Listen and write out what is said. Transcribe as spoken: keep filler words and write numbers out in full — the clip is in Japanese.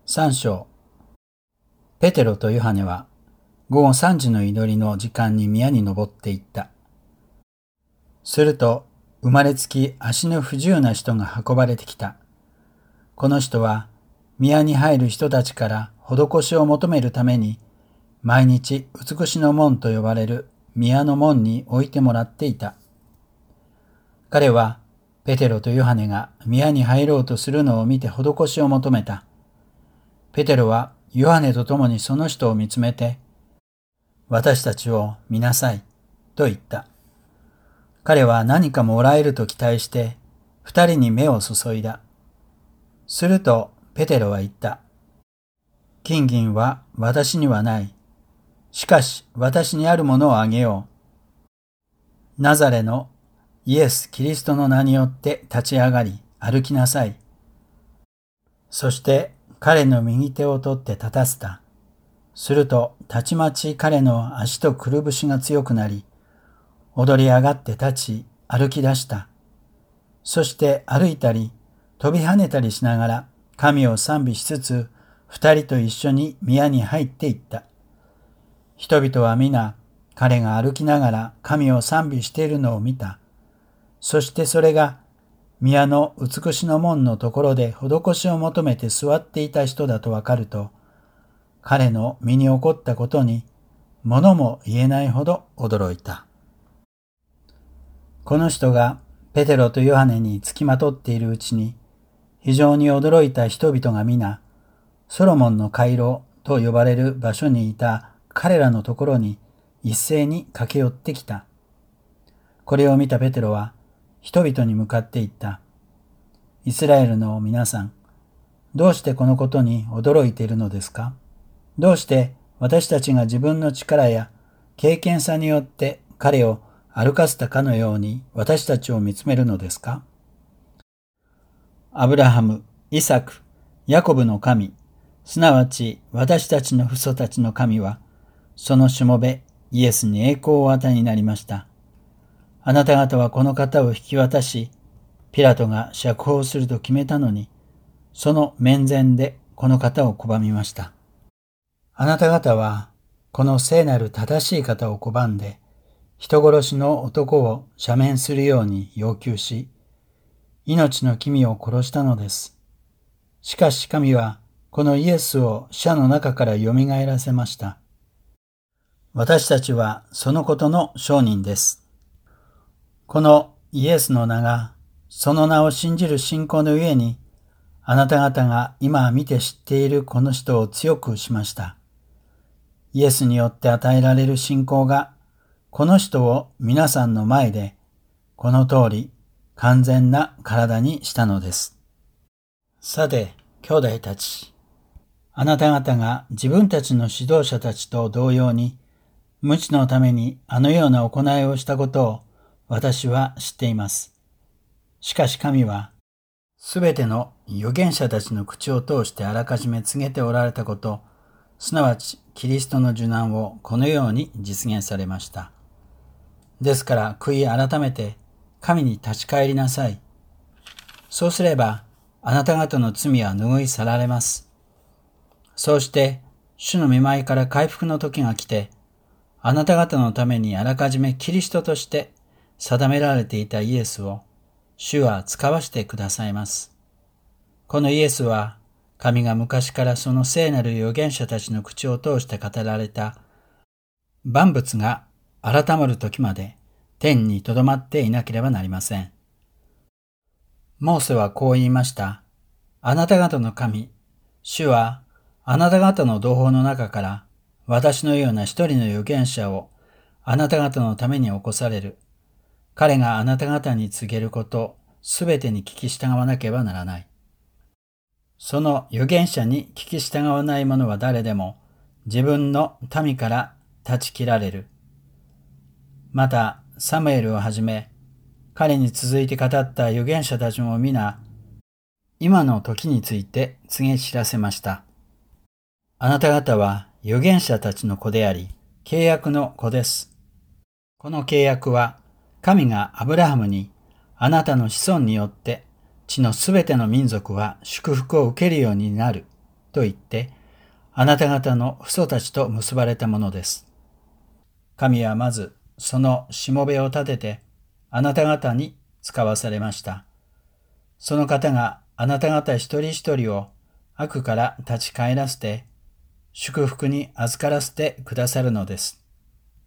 三章。ペテロとヨハネは午後三時の祈りの時間に宮に登っていった。すると生まれつき足の不自由な人が運ばれてきた。この人は宮に入る人たちから施しを求めるために毎日美しの門と呼ばれる宮の門に置いてもらっていた。彼はペテロとヨハネが宮に入ろうとするのを見て施しを求めた。ペテロはヨハネと共にその人を見つめて、私たちを見なさいと言った。彼は何かもらえると期待して二人に目を注いだ。するとペテロは言った。金銀は私にはない。しかし私にあるものをあげよう。ナザレのイエス・キリストの名によって立ち上がり歩きなさい。そして彼の右手を取って立たせた。するとたちまち彼の足とくるぶしが強くなり、踊り上がって立ち歩き出した。そして歩いたり飛び跳ねたりしながら神を賛美しつつ、二人と一緒に宮に入っていった。人々は皆彼が歩きながら神を賛美しているのを見た。そしてそれが宮の美しの門のところで施しを求めて座っていた人だとわかると、彼の身に起こったことに物も言えないほど驚いた。この人がペテロとヨハネにつきまとっているうちに、非常に驚いた人々が皆、ソロモンの回廊と呼ばれる場所にいた彼らのところに一斉に駆け寄ってきた。これを見たペテロは人々に向かって言った。イスラエルの皆さん、どうしてこのことに驚いているのですか？どうして私たちが自分の力や経験さによって彼を歩かせたかのように私たちを見つめるのですか？アブラハム、イサク、ヤコブの神、すなわち私たちの父祖たちの神は、そのしもべイエスに栄光をお与えになりました。あなた方はこの方を引き渡し、ピラトが釈放すると決めたのに、その面前でこの方を拒みました。あなた方はこの聖なる正しい方を拒んで、人殺しの男を赦免するように要求し、命の君を殺したのです。しかし神はこのイエスを死者の中からよみがえらせました。私たちはそのことの証人です。このイエスの名が、その名を信じる信仰の上に、あなた方が今見て知っているこの人を強くしました。イエスによって与えられる信仰が、この人を皆さんの前で、この通り完全な体にしたのです。さて、兄弟たち、あなた方が自分たちの指導者たちと同様に、無知のためにあのような行いをしたことを私は知っています。しかし神は、すべての預言者たちの口を通してあらかじめ告げておられたこと、すなわちキリストの受難をこのように実現されました。ですから悔い改めて神に立ち返りなさい。そうすればあなた方の罪は拭い去られます。そうして主の御前から回復の時が来て、あなた方のためにあらかじめキリストとして定められていたイエスを主は使わしてくださいます。このイエスは神が昔からその聖なる預言者たちの口を通して語られた万物が改まる時まで天にとどまっていなければなりません。モーセはこう言いました。あなた方の神、主はあなた方の同胞の中から私のような一人の預言者をあなた方のために起こされる。彼があなた方に告げることすべてに聞き従わなければならない。その預言者に聞き従わない者は誰でも自分の民から断ち切られる。またサムエルをはじめ彼に続いて語った預言者たちも皆今の時について告げ知らせました。あなた方は預言者たちの子であり契約の子です。この契約は神がアブラハムにあなたの子孫によって地のすべての民族は祝福を受けるようになると言って、あなた方の父祖たちと結ばれたものです。神はまず、そのしもべを立てて、あなた方に使わされました。その方があなた方一人一人を悪から立ち返らせて、祝福に預からせてくださるのです。